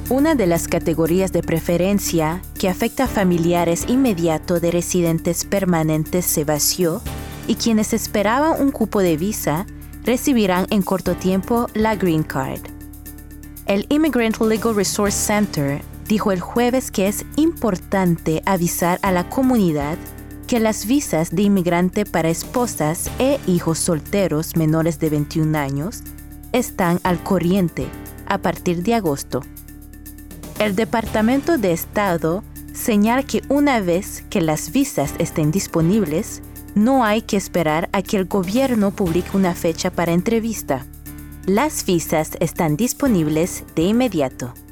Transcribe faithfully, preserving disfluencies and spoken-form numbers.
Una de las categorías de preferencia que afecta a familiares inmediatos de residentes permanentes se vació y quienes esperaban un cupo de visa recibirán en corto tiempo la Green Card. El Immigrant Legal Resource Center dijo el jueves que es importante avisar a la comunidad que las visas de inmigrante para esposas e hijos solteros menores de veintiún años están al corriente a partir de agosto. El Departamento de Estado señala que una vez que las visas estén disponibles, no hay que esperar a que el gobierno publique una fecha para entrevista. Las visas están disponibles de inmediato.